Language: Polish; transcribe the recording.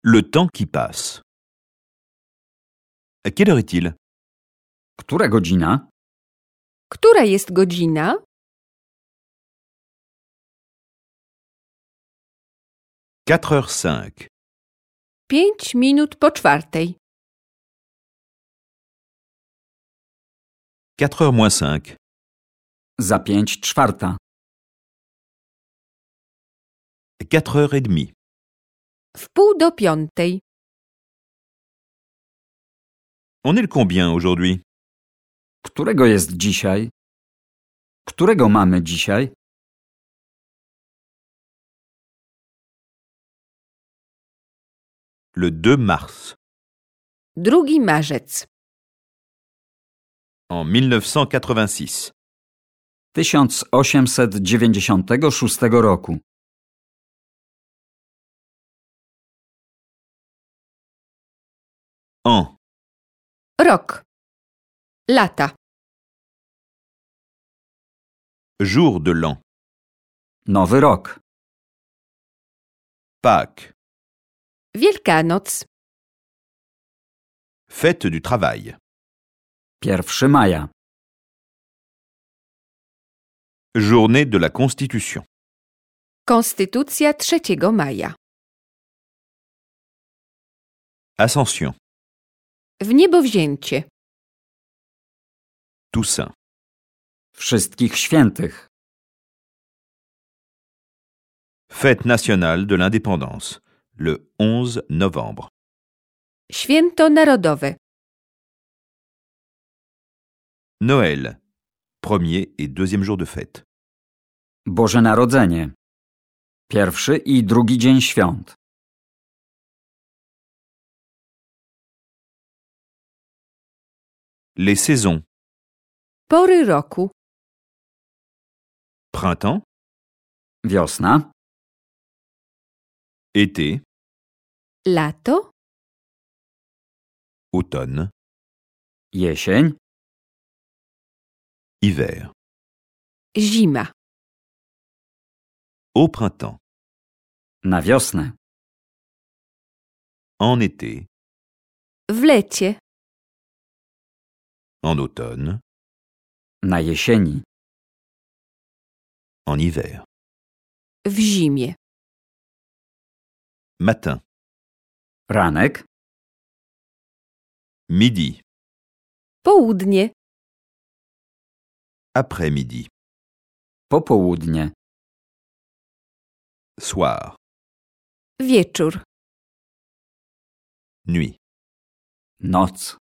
Le temps qui passe. À quelle heure est-il? Która godzina? Która jest godzina? 4h05. 5:05. 4h moins 5. Za 5:04. 4h30. 4:45. On est le combien aujourd'hui? Którego jest dzisiaj? Którego mamy dzisiaj? Le 2 mars. 2 marzec. En 1986. 1896 roku. An. Rok. Lata. Jour de l'an. Nowy rok. Pâques. Wielkanoc. Fête du travail. 1 maja. Journée de la Constitution. Konstytucja 3 maja. Ascension. Wniebowzięcie. Toussaint. Wszystkich świętych. Fête nationale de l'indépendance. Le 11 novembre. Święto Narodowe. Noël. Premier et deuxième jour de fête. Boże Narodzenie. 1. i 2. dzień świąt. Les saisons. Pory roku. Printemps. Wiosna. Été. Lato. Automne. Jesień. Hiver. Zima. Au printemps. Na wiosnę. En été. W lecie. En automne. Na jesieni. En hiver. W zimie. Matin. Ranek. Midi. Południe. Après-midi. Popołudnie. Soir. Wieczór. Nuit. Noc.